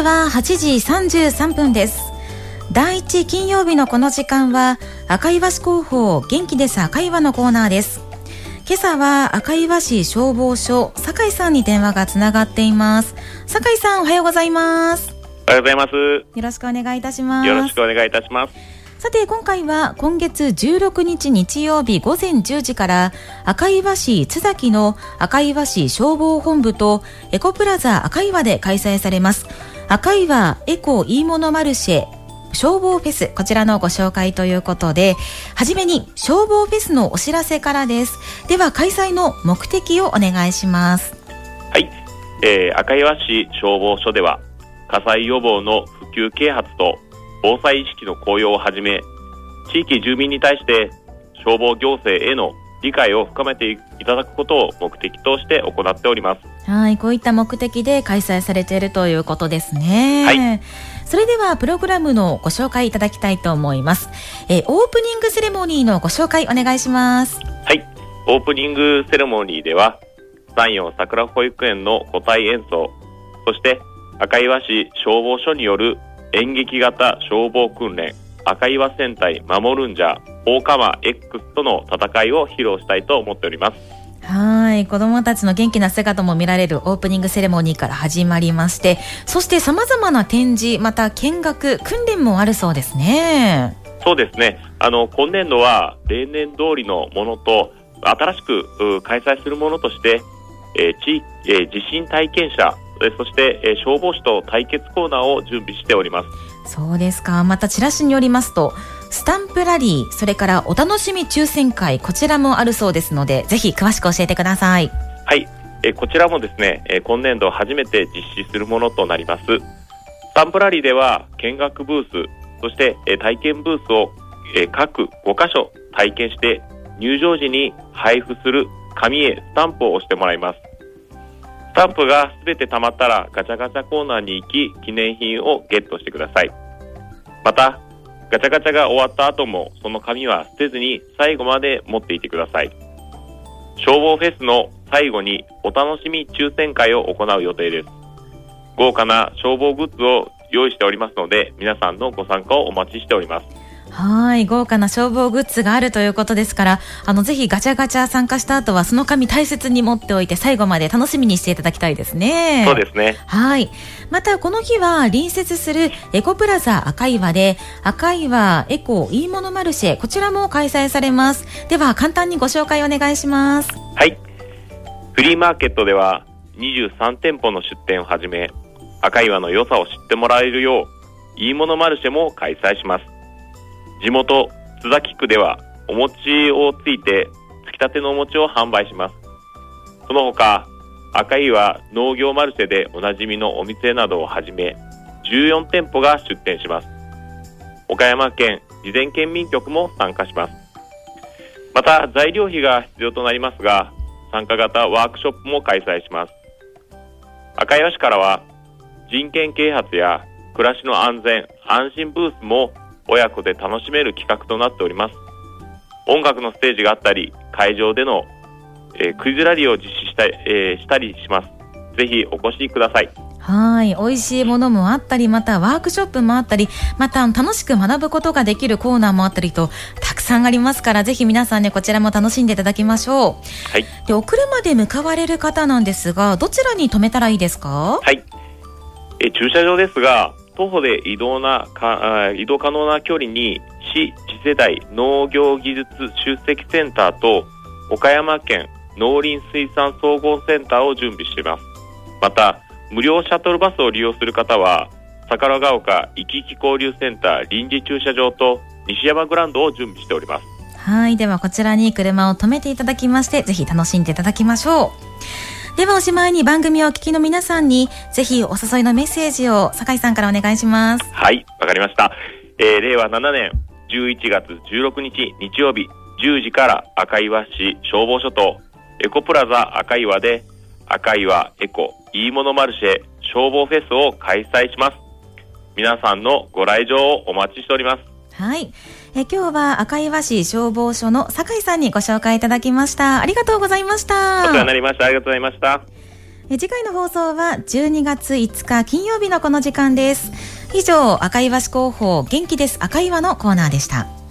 は8時33分です。第1金曜日のこの時間は赤岩市広報元気です赤岩のコーナーです。今朝は赤岩市消防署酒井さんに電話がつながっています。酒井さん、おはようございます。 おはようございます。 よろしくお願いいたします。 よろしくお願いいたします。 さて、今回は今月16日日曜日午前10時から赤岩市津崎の赤岩市消防本部とエコプラザ赤岩で開催されます赤岩エコいいものマルシェ消防フェス、こちらのご紹介ということで、はじめに消防フェスのお知らせからです。では開催の目的をお願いします。 はい、赤岩市消防署では火災予防の普及啓発と防災意識の向上をはじめ、地域住民に対して消防行政への理解を深めていただくことを目的として行っております。 はい、こういった目的で開催されているということですね。はい、それではプログラムのご紹介いただきたいと思います。オープニングセレモニーのご紹介お願いします。 はい、オープニングセレモニーでは山陽桜保育園の鼓隊演奏、そして赤岩市消防署による演劇型消防訓練赤岩戦隊守るんじゃ大釜 X との戦いを披露したいと思っております。 はい、子どもたちの元気な姿も見られるオープニングセレモニーから始まりまして、そして様々な展示、また見学訓練もあるそうですね。 そうですね、今年度は例年通りのものと新しく開催するものとして、地震体験者、そして消防士と対決コーナーを準備しております。 そうですか。またチラシによりますとスタンプラリー、それからお楽しみ抽選会、こちらもあるそうですので、ぜひ詳しく教えてください。 はい、こちらもですね、今年度初めて実施するものとなります。スタンプラリーでは見学ブース、そして体験ブースを各5カ所体験して入場時に配布する紙へスタンプを押してもらいます。スタンプがすべて溜まったらガチャガチャコーナーに行き記念品をゲットしてください。またガチャガチャが終わった後もその紙は捨てずに最後まで持っていてください。消防フェスの最後にお楽しみ抽選会を行う予定です。豪華な消防グッズを用意しておりますので、皆さんのご参加をお待ちしております。 はい、豪華な消防グッズがあるということですから、ぜひガチャガチャ参加した後はその紙大切に持っておいて最後まで楽しみにしていただきたいですね。 そうですね。 はい。またこの日は隣接するエコプラザ赤岩で赤岩エコいいものマルシェ、こちらも開催されます。では簡単にご紹介お願いします。 はい、フリーマーケットでは23店舗の出店をはじめ、赤岩の良さを知ってもらえるよういいものマルシェも開催します。地元津崎区ではお餅をついてつきたてのお餅を販売します。その他赤岩農業マルシェでおなじみのお店などをはじめ14店舗が出店します。岡山県事前県民局も参加します。また材料費が必要となりますが、参加型ワークショップも開催します。赤岩市からは人権啓発や暮らしの安全安心ブースも親子で楽しめる企画となっております。音楽のステージがあったり、会場での、クイズラリーを実施したりします。ぜひお越しください。 はい、美味しいものもあったり、またワークショップもあったり、また楽しく学ぶことができるコーナーもあったりとたくさんありますから、ぜひ皆さんね、こちらも楽しんでいただきましょう。はい。で、お車で向かわれる方なんですが、どちらに止めたらいいですか？ はい、駐車場ですが徒歩で移動可能な距離に市次世代農業技術集積センターと岡山県農林水産総合センターを準備しています。また無料シャトルバスを利用する方は桜ヶ丘いきいき交流センター臨時駐車場と西山グランドを準備しております。 はい、ではこちらに車を止めていただきまして、ぜひ楽しんでいただきましょう。ではおしまいに番組をお聞きの皆さんにぜひお誘いのメッセージを酒井さんからお願いします。 はい、わかりました。令和7年11月16日日曜日10時から赤岩市消防署とエコプラザ赤岩で赤岩エコいいものマルシェ消防フェスを開催します。皆さんのご来場をお待ちしております。 はい、今日は赤岩市消防署の酒井さんにご紹介いただきました。ありがとうございました。 お世話になりました。ありがとうございました。 次回の放送は12月5日金曜日のこの時間です。以上、赤岩市広報元気です赤岩のコーナーでした。